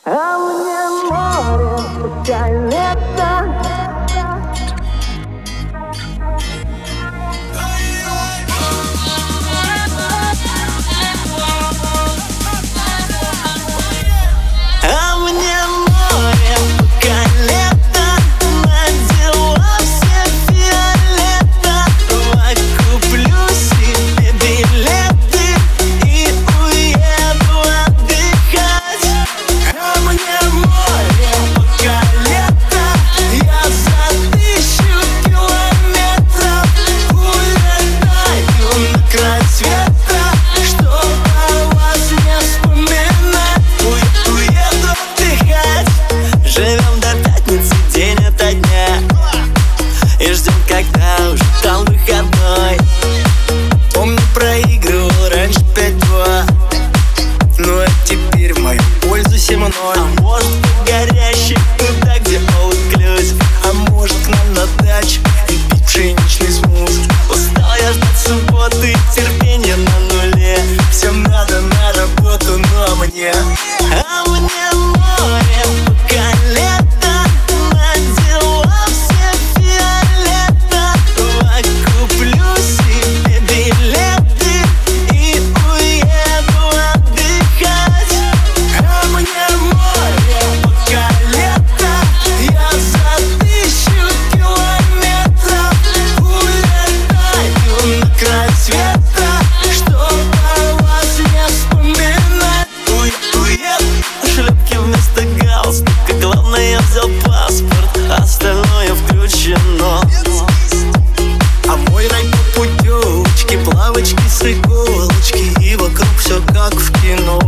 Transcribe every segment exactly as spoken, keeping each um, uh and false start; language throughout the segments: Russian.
А мне море, пока лето. А мне море, пока лето. На дела все фиолета. Куплю себе билеты и уеду отдыхать. А мне море, пока лето. Я за тысячу километров улетаю на край света, чтобы о вас не вспоминать. Уеду отдыхать. Живем до пятницы день ото дня и ждем, когда уже там выходной. Помню, проигрывал раньше пять-два, ну а теперь в мою пользу семь-ноль. А может быть горящий туда, где all inclusive. А может к нам на дачу и пить пшеничный смузи. Устал я ждать субботы, терпение на нуле. Всем надо на работу, ну а мне А мне море, пока лето. На дела все фиолета. Куплю себе билеты и уеду отдыхать. А мне море, пока лето. Я за тысячу километров улетаю на край света, чтобы о вас не вспоминать. Уеду. Шлепки вместо галстука, главное, я взял паспорт, остальное включено. А мой рай по путевочке, плавочки с иголочки, и вокруг все как в кино.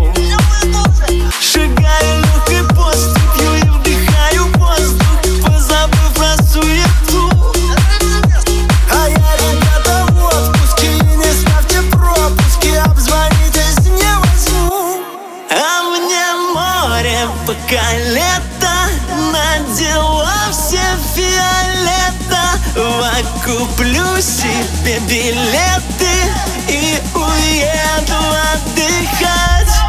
Шагаю легкой поступью и вдыхаю воздух, позабыв про суету. А я, ребята, в отпуске, и не ставьте пропуски, обзвонитесь, не возьму. А мне море, пока лето. На дела все фиолета. Куплю себе билеты и уеду отдыхать.